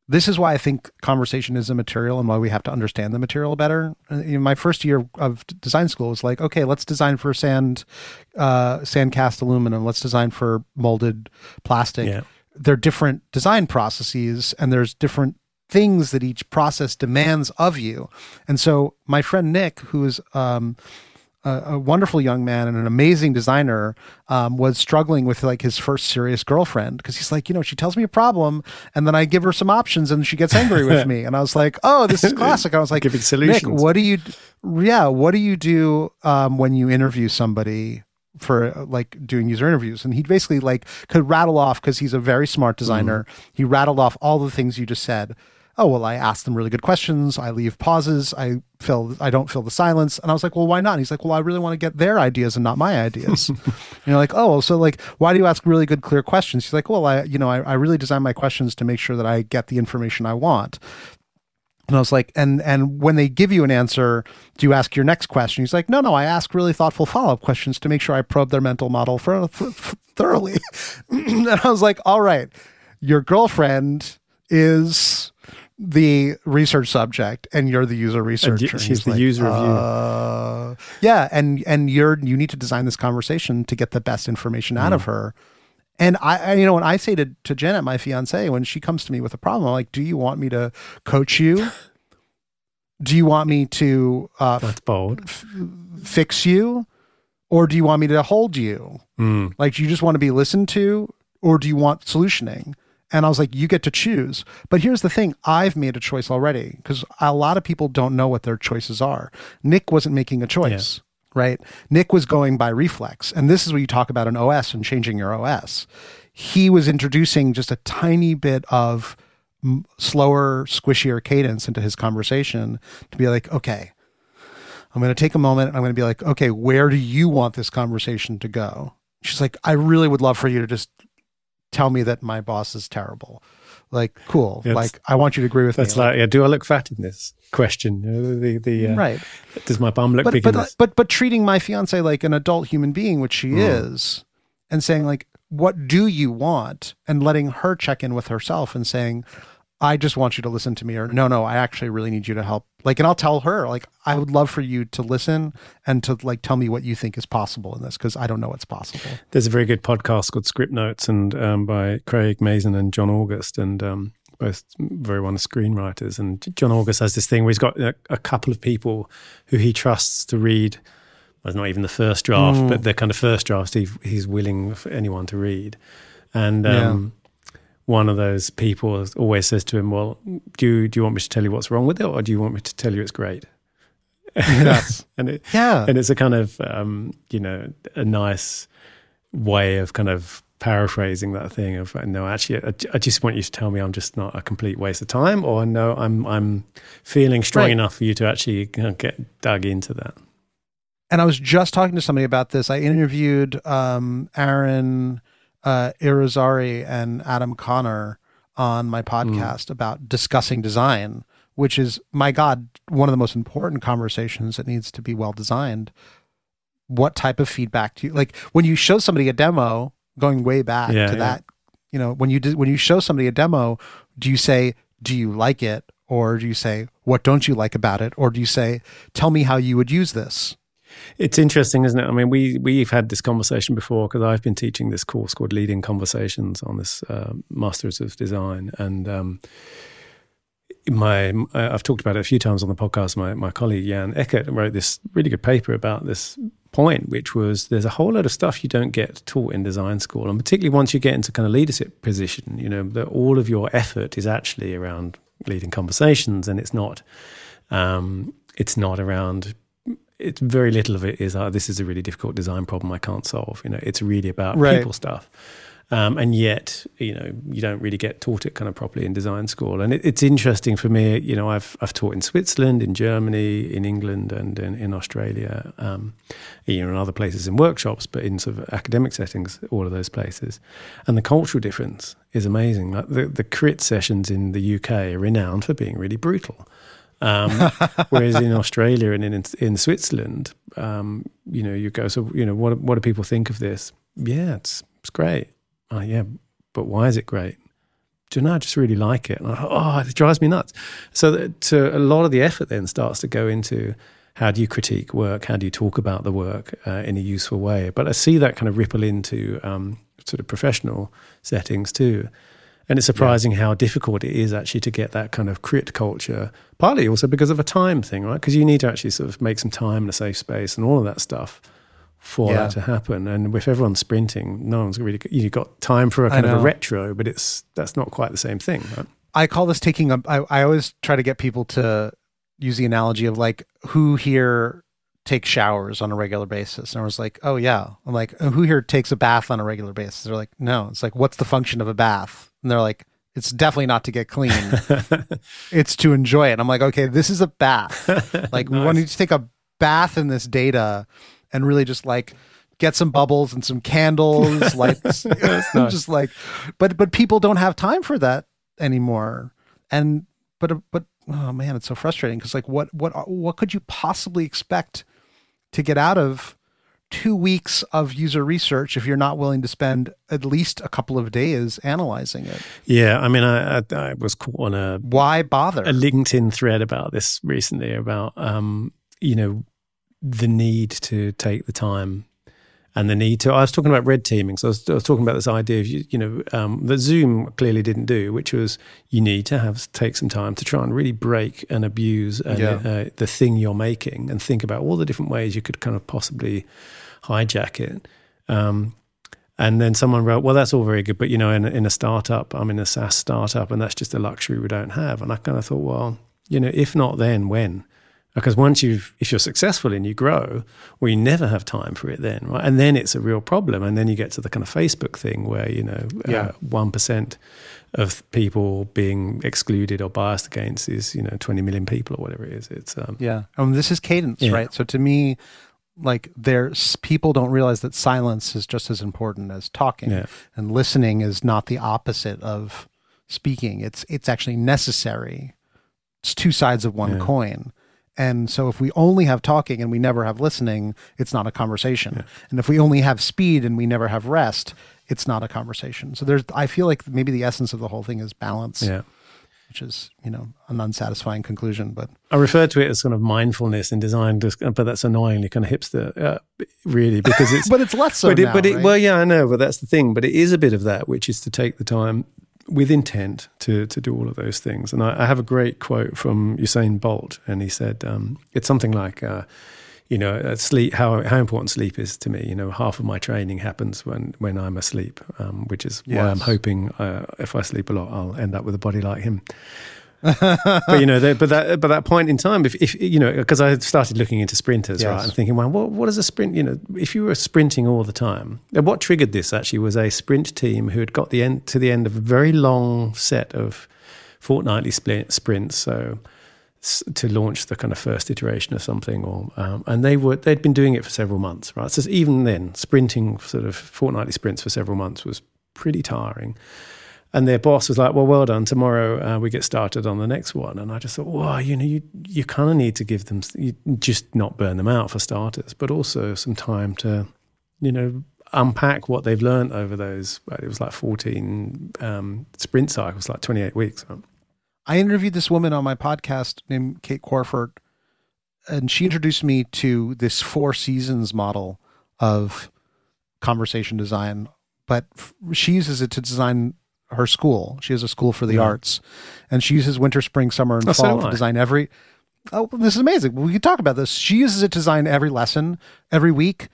this is why I think conversation is a material and why we have to understand the material better. In my first year of design school was like, okay, let's design for sand, uh, sand cast aluminum. Let's design for molded plastic. Yeah. They're different design processes, and there's different things that each process demands of you. And so my friend Nick, who is um, a, a wonderful young man and an amazing designer, um, was struggling with like his first serious girlfriend, because he's like, you know, she tells me a problem and then I give her some options and she gets angry with me. And I was like, oh, this is classic. I was like, giving solutions. Nick, what do you, yeah, what do you do um, when you interview somebody for uh, like doing user interviews? And he basically like could rattle off, because he's a very smart designer. Mm. He rattled off all the things you just said. Oh, well, I ask them really good questions. I leave pauses. I fill, I don't fill the silence. And I was like, well, why not? And he's like, well, I really want to get their ideas and not my ideas. And you're like, oh, so like, why do you ask really good, clear questions? He's like, well, I, you know, I, I really design my questions to make sure that I get the information I want. And I was like, and, and when they give you an answer, do you ask your next question? He's like, no, no, I ask really thoughtful follow-up questions to make sure I probe their mental model for, for, for thoroughly. And I was like, all right, your girlfriend is the research subject and you're the user researcher. She's the like, user review. Uh, yeah. And, and you're, you need to design this conversation to get the best information out mm. of her. And I, I, you know, when I say to, to Janet, my fiance, when she comes to me with a problem, I'm like, do you want me to coach you? Do you want me to uh, That's bold. F- fix you? Or do you want me to hold you? Mm. Like, do you just want to be listened to, or do you want solutioning? And I was like, you get to choose. But here's the thing. I've made a choice already, because a lot of people don't know what their choices are. Nick wasn't making a choice, yeah. right? Nick was going by reflex. And this is where you talk about an O S and changing your O S. He was introducing just a tiny bit of m- slower, squishier cadence into his conversation to be like, okay, I'm going to take a moment. And I'm going to be like, okay, where do you want this conversation to go? She's like, I really would love for you to just tell me that my boss is terrible. Like, cool. It's, like, I want you to agree with that's me. That's like, yeah, do I look fat in this question? You know, the, the, uh, right. Does my bum look but, big but, in this? But, but treating my fiance like an adult human being, which she mm. is, and saying like, what do you want? And letting her check in with herself and saying, I just want you to listen to me, or no, no, I actually really need you to help. Like, and I'll tell her, like, I would love for you to listen and to like tell me what you think is possible in this, because I don't know what's possible. There's a very good podcast called Script Notes, and um, by Craig Mazin and John August, and um, both very wonderful screenwriters. And John August has this thing where he's got a, a couple of people who he trusts to read. Well, not even the first draft, mm. but the kind of first drafts he, he's willing for anyone to read. And um, yeah. one of those people always says to him, well, do you, do you want me to tell you what's wrong with it, or do you want me to tell you it's great? Yes. and it, yeah. and it's a kind of, um, you know, a nice way of kind of paraphrasing that thing of, no, actually, I, I just want you to tell me I'm just not a complete waste of time, or no, I'm I'm feeling strong right. enough for you to actually get dug into that. And I was just talking to somebody about this. I interviewed um, Aaron uh, Irizarry and Adam Connor on my podcast mm. about discussing design, which is, my God, one of the most important conversations that needs to be well designed. What type of feedback do you like when you show somebody a demo? Going way back yeah, to yeah. that, you know, when you do, when you show somebody a demo, do you say, "Do you like it?" or do you say, "What don't you like about it?" or do you say, "Tell me how you would use this"? It's interesting, isn't it? I mean, we, we've had this conversation before, because I've been teaching this course called Leading Conversations on this uh, Masters of Design. And um, my I've talked about it a few times on the podcast. My, my colleague, Jan Eckert, wrote this really good paper about this point, which was there's a whole lot of stuff you don't get taught in design school. And particularly once you get into kind of leadership position, you know, that all of your effort is actually around leading conversations, and it's not, um, it's not around... It's very little of it is, oh, this is a really difficult design problem I can't solve. You know, it's really about right. people stuff. Um, and yet, you know, you don't really get taught it kind of properly in design school. And it, it's interesting for me, you know, I've I've taught in Switzerland, in Germany, in England, and in, in Australia, um, you know, and other places in workshops, but in sort of academic settings, all of those places. And the cultural difference is amazing. Like the, the crit sessions in the U K are renowned for being really brutal. Um, whereas in Australia and in in Switzerland, um, you know, you go, so, you know, what what do people think of this? Yeah, it's it's great. Oh, yeah, but why is it great? do you know, I just really like it. And I thought, oh, it drives me nuts. So that, to, a lot of the effort then starts to go into how do you critique work? How do you talk about the work uh, in a useful way? But I see that kind of ripple into um, sort of professional settings too. And it's surprising yeah. how difficult it is actually to get that kind of crit culture, partly also because of a time thing, right? Because you need to actually sort of make some time in a safe space and all of that stuff for yeah. that to happen. And if everyone's sprinting, no one's really, you've got time for a kind of a retro, but it's that's not quite the same thing, right? I call this taking a, I, I always try to get people to use the analogy of like, who here takes showers on a regular basis? And I was like, oh yeah. I'm like, who here takes a bath on a regular basis? They're like, no. It's like, what's the function of a bath? And they're like, it's definitely not to get clean. It's to enjoy it. And I'm like, okay, this is a bath. Like nice. We want you to take a bath in this data and really just like get some bubbles and some candles, lights, nice. Just like, but, but people don't have time for that anymore. And, but, but, oh man, it's so frustrating. Cause like, what, what, what could you possibly expect to get out of two weeks of user research if you're not willing to spend at least a couple of days analyzing it? Yeah. I mean, I, I, I was caught on a, why bother? A LinkedIn thread about this recently about, um, you know, the need to take the time and the need to, I was talking about red teaming. So I was, I was talking about this idea of, you, you know, um, that Zoom clearly didn't do, which was you need to have, take some time to try and really break and abuse and, yeah. uh, the thing you're making and think about all the different ways you could kind of possibly hijack it. Um, and then someone wrote, well, that's all very good, but you know, in, in a startup, I'm in a SaaS startup and that's just a luxury we don't have. And I kind of thought, well, you know, if not then, when? Because once you've, if you're successful and you grow, well, you never have time for it then, right? And then it's a real problem. And then you get to the kind of Facebook thing where, you know, yeah. uh, one percent of people being excluded or biased against is, you know, twenty million people or whatever it is. It's um, yeah. Um, this is cadence, yeah. right? So to me, like there's people don't realize that silence is just as important as talking, yeah. and listening is not the opposite of speaking. It's, it's actually necessary. It's two sides of one yeah. coin. And so if we only have talking and we never have listening, it's not a conversation. Yeah. And if we only have speed and we never have rest, it's not a conversation. So there's, I feel like maybe the essence of the whole thing is balance, yeah. which is, you know, an unsatisfying conclusion. But I refer to it as kind of mindfulness in design, but that's annoyingly kind of hipster, uh, really, because it's, but it's less so but it, now, but it, right? Well, yeah, I know, but that's the thing. But it is a bit of that, which is to take the time with intent to to do all of those things. And I, I have a great quote from Usain Bolt, and he said, um, it's something like, uh, you know, sleep, how how important sleep is to me. You know, half of my training happens when, when I'm asleep, um, which is yes. why I'm hoping uh, if I sleep a lot, I'll end up with a body like him. But you know, the, but that but that point in time, if, if you know, because I started looking into sprinters, yes. right, and thinking, well, what what is a sprint? You know, if you were sprinting all the time, what triggered this actually was a sprint team who had got the end to the end of a very long set of fortnightly sprints, so to launch the kind of first iteration of something, or um, and they were they'd been doing it for several months, right? So even then, sprinting sort of fortnightly sprints for several months was pretty tiring. And their boss was like, well, well done. Tomorrow uh, we get started on the next one. And I just thought, wow, you know, you you kind of need to give them, you just not burn them out for starters, but also some time to, you know, unpack what they've learned over those, it was like fourteen um, sprint cycles, like twenty-eight weeks. I interviewed this woman on my podcast named Kate Corford, and she introduced me to this four seasons model of conversation design, but she uses it to design her school. She has a school for the yeah. arts, and she uses winter, spring, summer, and oh, fall so to design every, oh, this is amazing. We can talk about this. She uses it to design every lesson, every week,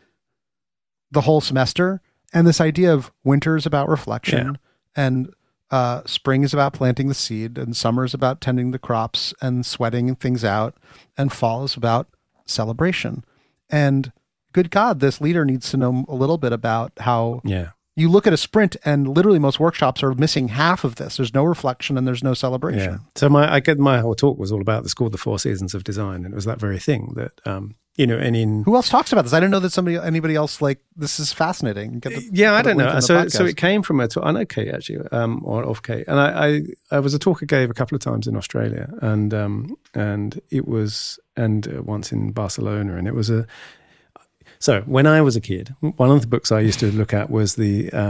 the whole semester. And this idea of winter is about reflection, yeah. and uh, spring is about planting the seed, and summer is about tending the crops and sweating things out, and fall is about celebration. And good God, this leader needs to know a little bit about how yeah. you look at a sprint, and literally most workshops are missing half of this. There's no reflection and there's no celebration. Yeah. So my, I get my whole talk was all about, it's called the Four Seasons of Design. And it was that very thing that, um, you know, and in... Who else talks about this? I didn't know that somebody, anybody else, like, this is fascinating. Get the, yeah, I don't know. So so it came from a talk, I know Kate actually, um, or off Kate. And I, I, I was a talk I gave a couple of times in Australia, and, um, and it was, and uh, once in Barcelona, and it was a, So when I was a kid, one of the books I used to look at was the um,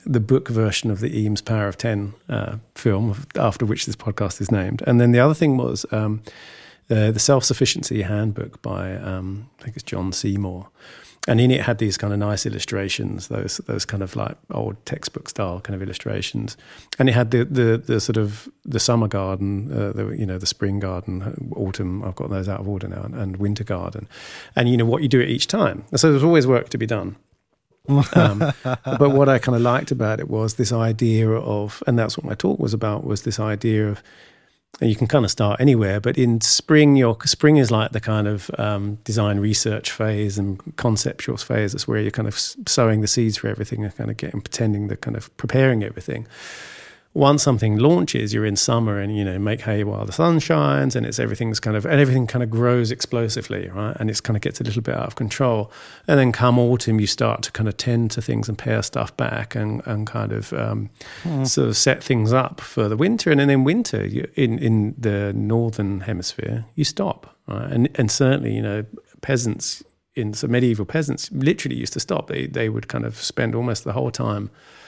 the book version of the Eames Power of Ten uh, film, after which this podcast is named. And then the other thing was um, the, the Self-Sufficiency Handbook by, um, I think it's John Seymour. And in it had these kind of nice illustrations, those those kind of like old textbook style kind of illustrations. And it had the the, the sort of the summer garden, uh, the you know the spring garden, autumn. I've got those out of order now, and, and winter garden, and you know what you do at each time. So there's always work to be done. um, but what I kind of liked about it was this idea of, and that's what my talk was about, was this idea of. And you can kind of start anywhere, but in spring, your spring is like the kind of um, design research phase and conceptual phase. That's where you're kind of sowing the seeds for everything and kind of getting, pretending that kind of preparing everything. Once something launches, you're in summer and, you know, make hay while the sun shines, and it's everything's kind of, and everything kind of grows explosively, right? And it's kind of gets a little bit out of control. And then come autumn, you start to kind of tend to things and pare stuff back and, and kind of um, mm. sort of set things up for the winter. And then in winter, you, in, in the northern hemisphere, you stop, right? And, and certainly, you know, peasants, in so medieval peasants literally used to stop. They, they would kind of spend almost the whole time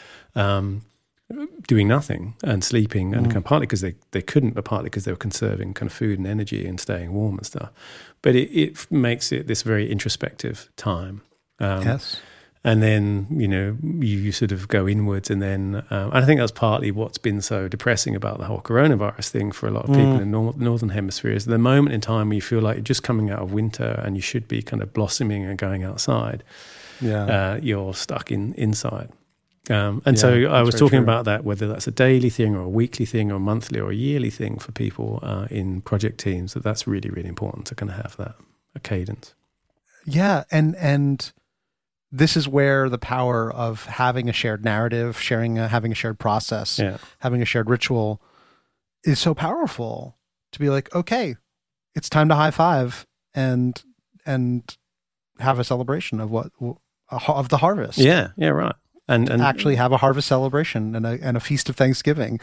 um doing nothing and sleeping, and mm. kind of partly because they, they couldn't, but partly because they were conserving kind of food and energy and staying warm and stuff. But it, it makes it this very introspective time. Um, yes. And then, you know, you, you sort of go inwards, and then, um, and I think that's partly what's been so depressing about the whole coronavirus thing for a lot of people mm. in the nor- Northern Hemisphere is the moment in time where you feel like you're just coming out of winter and you should be kind of blossoming and going outside. Yeah. Uh, you're stuck in inside. Um, and yeah, so I was talking true. about that, whether that's a daily thing or a weekly thing or a monthly or a yearly thing for people uh, in project teams, that that's really, really important to kind of have that a cadence. Yeah. And, and this is where the power of having a shared narrative, sharing, a, having a shared process, yeah. having a shared ritual is so powerful to be like, okay, it's time to high five and, and have a celebration of what, of the harvest. Yeah. Yeah. Right. And, and actually have a harvest celebration and a and a feast of Thanksgiving.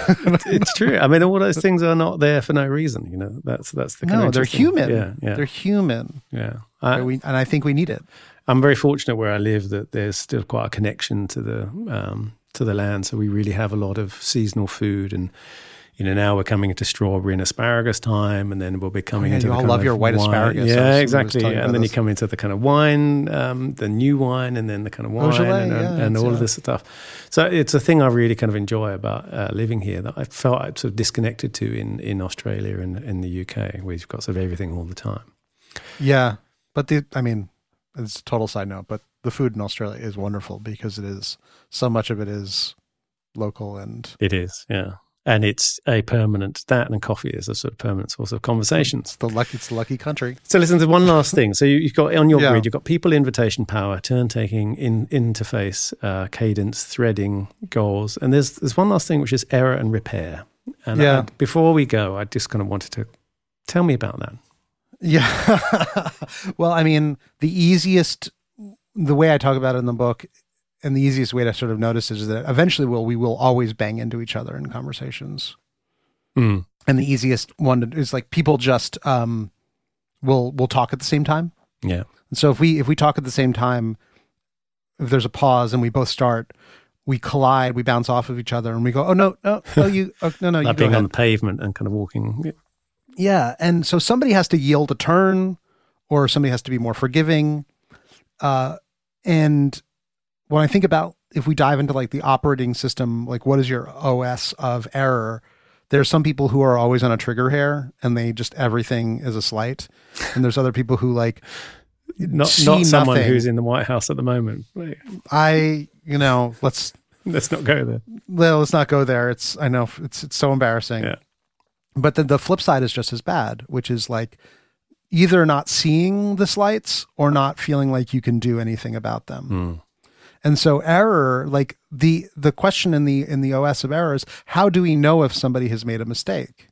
It's true. I mean, all those things are not there for no reason. You know, that's that's the kind no. of They're human. Yeah, yeah. They're human. Yeah, I, we, and I think we need it. I'm very fortunate where I live that there's still quite a connection to the um, to the land. So we really have a lot of seasonal food, and you know, now we're coming into strawberry and asparagus time, and then we'll be coming oh, yeah, into you the all kind love of your white wine. asparagus. Yeah, exactly. Yeah. And then this. you come into the kind of wine, um, the new wine, and then the kind of wine, Beaujolais, and, yeah, and all yeah. of this stuff. So it's a thing I really kind of enjoy about uh, living here that I felt I sort of disconnected to in, in Australia and in the U K, where you've got sort of everything all the time. Yeah, but the I mean, it's a total side note, but the food in Australia is wonderful because it is so much of it is local and it is, yeah. And it's a permanent, that and coffee is a sort of permanent source of conversations. It's the lucky, it's the lucky country. So listen to one last thing. So you, you've got on your yeah. grid, you've got people, invitation, power, turn-taking, in, interface, uh, cadence, threading, goals. And there's there's one last thing, which is error and repair. And yeah. I, before we go, I just kind of wanted to tell me about that. Yeah. Well, I mean, the easiest, the way I talk about it in the book, and the easiest way to sort of notice is that eventually we'll, we will always bang into each other in conversations. Mm. And the easiest one to, is like people just um, will will talk at the same time. Yeah. And so if we if we talk at the same time, if there's a pause and we both start, we collide, we bounce off of each other, and we go, oh no, no, no, you, oh, no, no, like you go being ahead. on the pavement and kind of walking. Yeah, and so somebody has to yield a turn, or somebody has to be more forgiving, uh, and when I think about if we dive into like the operating system, like what is your O S of error? There's some people who are always on a trigger hair and they just, everything is a slight. And there's other people who like, not, see not someone nothing. who's in the White House at the moment. I, you know, let's, let's not go there. Well, let's not go there. It's, I know it's, it's so embarrassing, yeah. But then the flip side is just as bad, which is like either not seeing the slights or not feeling like you can do anything about them. Mm. And so error, like the, the question in the, in the O S of error is, how do we know if somebody has made a mistake?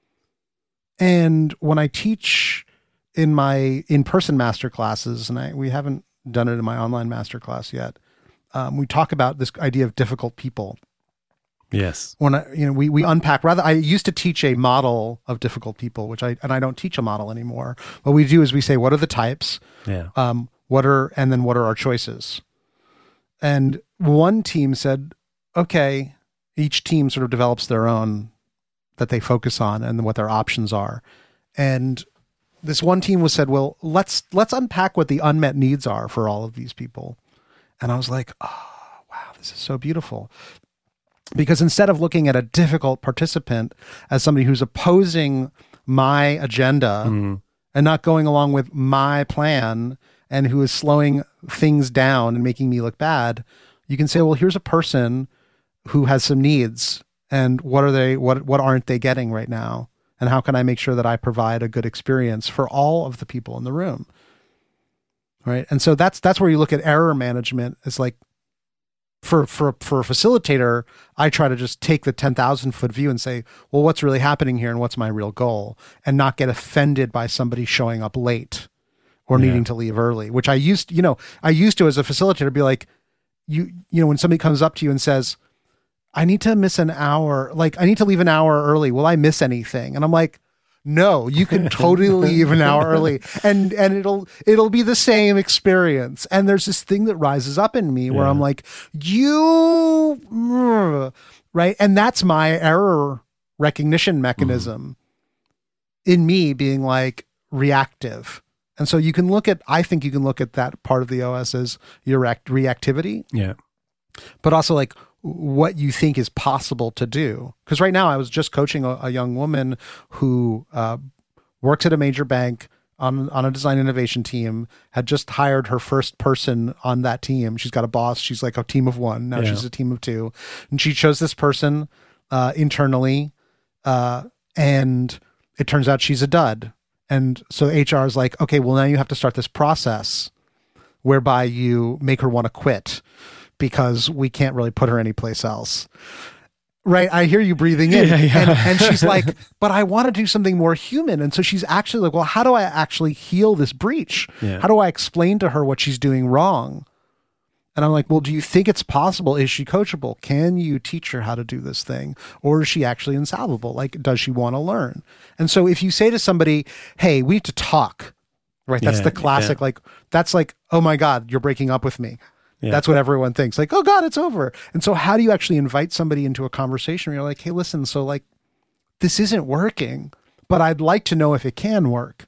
And when I teach in my in-person master classes, and I, we haven't done it in my online master class yet, um, we talk about this idea of difficult people. Yes. When I, you know, we, we unpack rather, I used to teach a model of difficult people, which I, and I don't teach a model anymore. What we do is we say, what are the types? Yeah. Um, what are, and then what are our choices? And one team said, okay, each team sort of develops their own that they focus on and what their options are. And this one team was said, well, let's let's unpack what the unmet needs are for all of these people. And I was like, oh, wow, this is so beautiful. Because instead of looking at a difficult participant as somebody who's opposing my agenda mm. and not going along with my plan and who is slowing things down and making me look bad, you can say, well, here's a person who has some needs, and what are they, what, what aren't they getting right now? And how can I make sure that I provide a good experience for all of the people in the room? Right. And so that's, that's where you look at error management. It's like, for, for, for a facilitator, I try to just take the ten thousand foot view and say, well, what's really happening here and what's my real goal, and not get offended by somebody showing up late or yeah. needing to leave early, which I used to, you know, I used to, as a facilitator, be like, you, you know, when somebody comes up to you and says, I need to miss an hour, like I need to leave an hour early. Will I miss anything? And I'm like, no, you can totally leave an hour early and, and it'll, it'll be the same experience. And there's this thing that rises up in me where yeah. I'm like, you, right. And that's my error recognition mechanism mm. in me being like reactive. And so you can look at, I think you can look at that part of the O S as your react- reactivity. Yeah. But also like, what you think is possible to do. Because right now I was just coaching a, a young woman who uh, works at a major bank on, on a design innovation team, had just hired her first person on that team. She's got a boss. She's like a team of one. Now yeah. she's a team of two. And she chose this person uh, internally. Uh, and it turns out she's a dud. And so H R is like, okay, well, now you have to start this process whereby you make her want to quit, because we can't really put her anyplace else. Right. I hear you breathing in. Yeah, yeah. And, and she's like, but I want to do something more human. And so she's actually like, well, how do I actually heal this breach? Yeah. How do I explain to her what she's doing wrong? And I'm like, well, do you think it's possible? Is she coachable? Can you teach her how to do this thing? Or is she actually insolvable? Like, does she want to learn? And so if you say to somebody, hey, we need to talk, right? That's yeah, the classic, yeah. like, that's like, oh my God, you're breaking up with me. Yeah. That's what everyone thinks. Like, oh God, it's over. And so how do you actually invite somebody into a conversation where you're like, hey, listen, so like, this isn't working, but I'd like to know if it can work.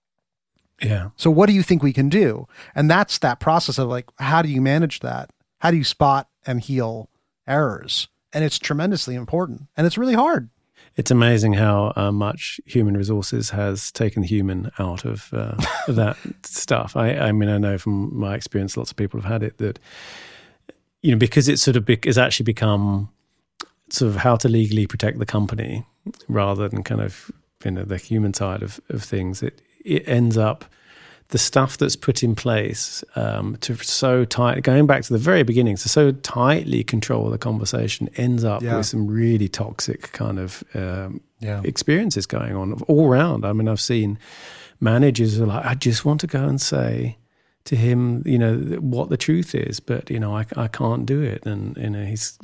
Yeah. So what do you think we can do? And that's that process of like, how do you manage that? How do you spot and heal errors? And it's tremendously important. And it's really hard. It's amazing how uh, much human resources has taken the human out of uh, that stuff. I, I mean, I know from my experience, lots of people have had it that, you know, because it's sort of be- it's actually become sort of how to legally protect the company rather than kind of, you know, the human side of, of things. It it ends up the stuff that's put in place um, to so tight, going back to the very beginning, to so tightly control the conversation ends up yeah. with some really toxic kind of um, yeah. experiences going on all around. I mean, I've seen managers who are like, I just want to go and say to him, you know, what the truth is, but, you know, I, I can't do it. And, you know, he's,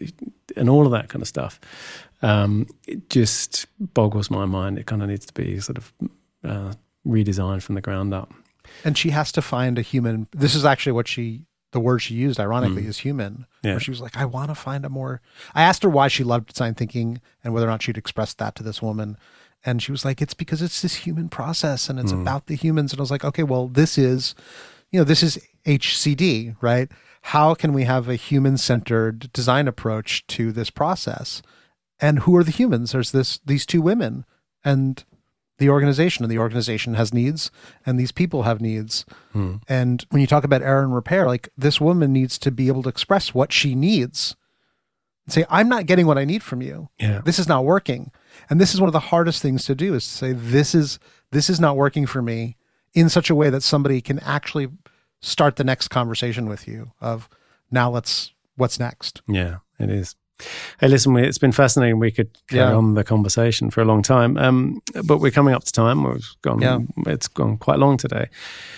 and all of that kind of stuff. Um, it just boggles my mind. It kind of needs to be sort of, uh, redesigned from the ground up. And she has to find a human. This is actually what she, the word she used, ironically, mm. is human. Yeah. Where she was like, I want to find a more, I asked her why she loved design thinking and whether or not she'd expressed that to this woman. And she was like, it's because it's this human process and it's mm. about the humans. And I was like, okay, well, this is, you know, this is H C D, right? How can we have a human-centered design approach to this process? And who are the humans? There's this, these two women and the organization, and the organization has needs, and these people have needs. Hmm. And when you talk about error and repair, like this woman needs to be able to express what she needs and say, I'm not getting what I need from you. Yeah. This is not working. And this is one of the hardest things to do, is to say, this is, this is not working for me, in such a way that somebody can actually start the next conversation with you of, now let's, what's next? Yeah, it is. Hey, listen, it's been fascinating. We could carry yeah. on the conversation for a long time, um, but we're coming up to time. We've gone, yeah. It's gone quite long today.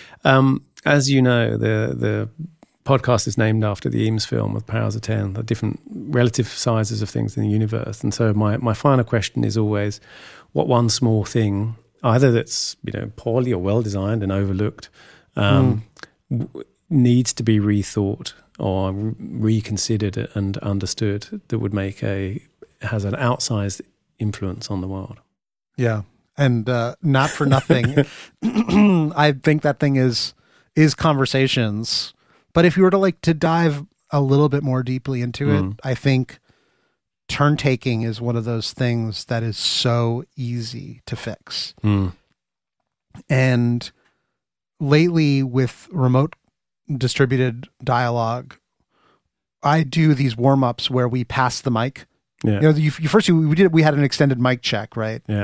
Um, as you know, the the podcast is named after the Eames film with Powers of ten, the different relative sizes of things in the universe. And so my, my final question is always, what one small thing, either that's, you know, poorly or well designed and overlooked, um, mm. w- needs to be rethought or reconsidered and understood that would make a has an outsized influence on the world. Yeah, and uh, not for nothing, I think that thing is is conversations. But if you were to like to dive a little bit more deeply into mm. it, I think turn taking is one of those things that is so easy to fix. Mm. And lately with remote distributed dialogue, I do these warm-ups where we pass the mic. Yeah. You know, you, you first we did we had an extended mic check, right? Yeah.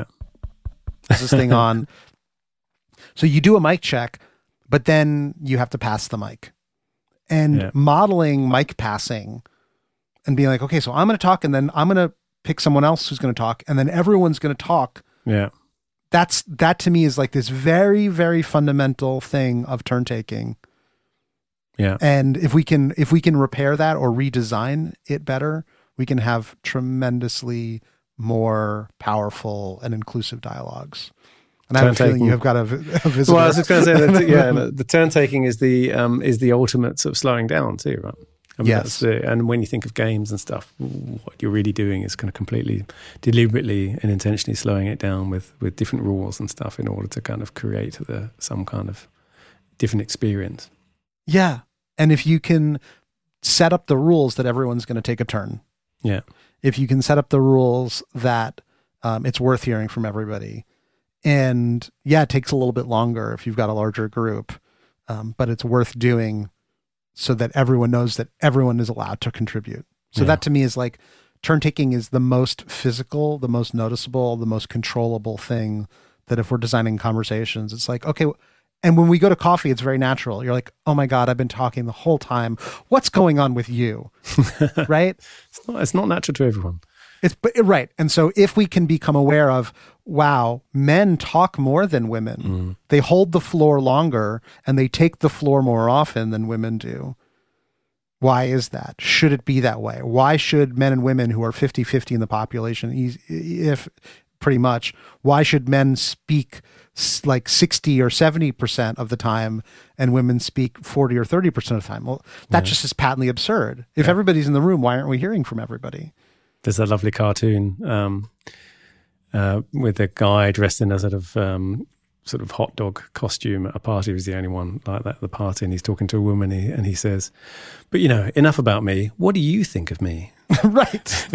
Is this thing on? So you do a mic check, but then you have to pass the mic. And yeah. modeling mic passing and being like, okay, so I'm going to talk and then I'm going to pick someone else who's going to talk and then everyone's going to talk. Yeah. That's, that to me is like this very, very fundamental thing of turn taking. Yeah. And if we can, if we can repair that or redesign it better, we can have tremendously more powerful and inclusive dialogues. And I have a feeling you have got a, a visitor. Well, I was just going to say that, yeah, the, the turn taking is the um, is the ultimate sort of slowing down too, right? I mean, yes. That's the, and when you think of games and stuff, what you're really doing is kind of completely, deliberately and intentionally slowing it down with, with different rules and stuff in order to kind of create the, some kind of different experience. Yeah, and if you can set up the rules that everyone's going to take a turn. Yeah. If you can set up the rules that um, it's worth hearing from everybody. And yeah, it takes a little bit longer if you've got a larger group, um, but it's worth doing so that everyone knows that everyone is allowed to contribute. So yeah. that to me is like turn taking is the most physical, the most noticeable, the most controllable thing that if we're designing conversations, it's like, okay. And when we go to coffee, it's very natural. You're like, oh my God, I've been talking the whole time. What's going on with you? Right? It's not, it's not natural to everyone. It's but right. And so if we can become aware of, wow, men talk more than women. Mm. They hold the floor longer and they take the floor more often than women do. Why is that? Should it be that way? Why should men and women who are fifty-fifty in the population, if pretty much, why should men speak like sixty or seventy percent of the time and women speak forty or thirty percent of the time? Well, that yeah. just is patently absurd. If yeah. everybody's in the room, why aren't we hearing from everybody? There's a lovely cartoon um, uh, with a guy dressed in a sort of um, sort of hot dog costume at a party. He was the only one like that at the party, and he's talking to a woman, and he, and he says, "But you know, enough about me. What do you think of me?" Right.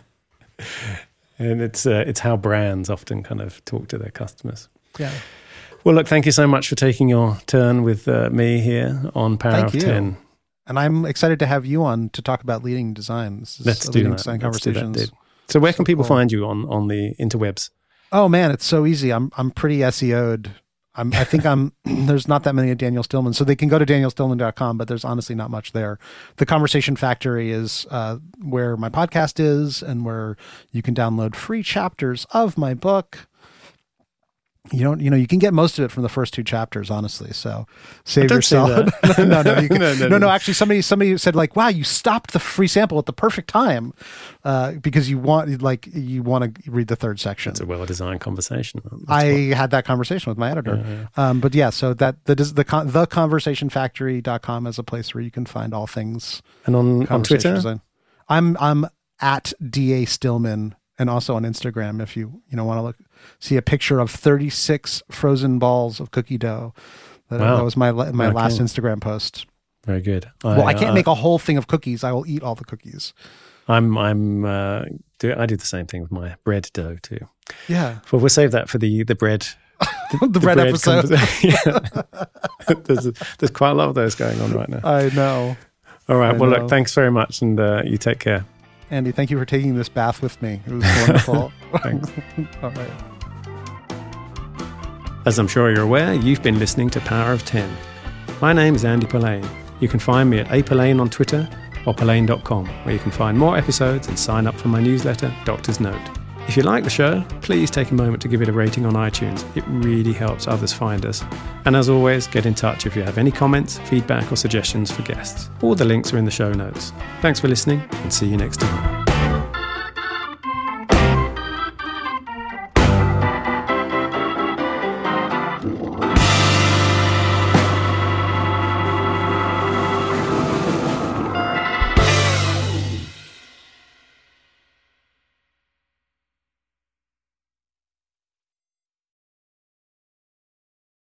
And it's uh, it's how brands often kind of talk to their customers. Yeah. Well, look, thank you so much for taking your turn with uh, me here on Power thank of you. ten. And I'm excited to have you on to talk about leading design. This is Let's do leading that. design Let's do conversations. that, dude. So where so can people cool. find you on, on the interwebs? Oh man, it's so easy. I'm I'm pretty S E O'd. I'm, I think I'm, there's not that many at Daniel Stillman. So they can go to daniel stillman dot com, but there's honestly not much there. The Conversation Factory is uh, where my podcast is and where you can download free chapters of my book. You don't, you know, you can get most of it from the first two chapters, honestly. So save yourself. no, no, no, you can, no, no, no, no. Actually, somebody, somebody said like, "Wow, you stopped the free sample at the perfect time," uh, because you want, like, you want to read the third section. It's a well-designed conversation. That's I what... had that conversation with my editor, yeah, yeah. Um, but yeah. So that the the the conversation factory dot com is a place where you can find all things. And on on Twitter, design. I'm I'm at D A Stillman. And also on Instagram, if you you know want to look, see a picture of thirty-six frozen balls of cookie dough. That, wow. that was my my okay. last Instagram post. Very good. Well, I, I can't uh, make a whole thing of cookies. I will eat all the cookies. I'm I'm uh, do, I do the same thing with my bread dough too. Yeah. Well, we'll save that for the the bread. The, the, the bread, bread episode. yeah. there's a, there's quite a lot of those going on right now. I know. All right. I well, know. look, thanks very much, and uh, you take care. Andy, thank you for taking this bath with me. It was wonderful. Thanks. All right. As I'm sure you're aware, you've been listening to Power of ten. My name is Andy Polaine. You can find me at a polaine on Twitter or polaine dot com, where you can find more episodes and sign up for my newsletter, Doctor's Note. If you like the show, please take a moment to give it a rating on iTunes. It really helps others find us. And as always, get in touch if you have any comments, feedback, or suggestions for guests. All the links are in the show notes. Thanks for listening, and see you next time.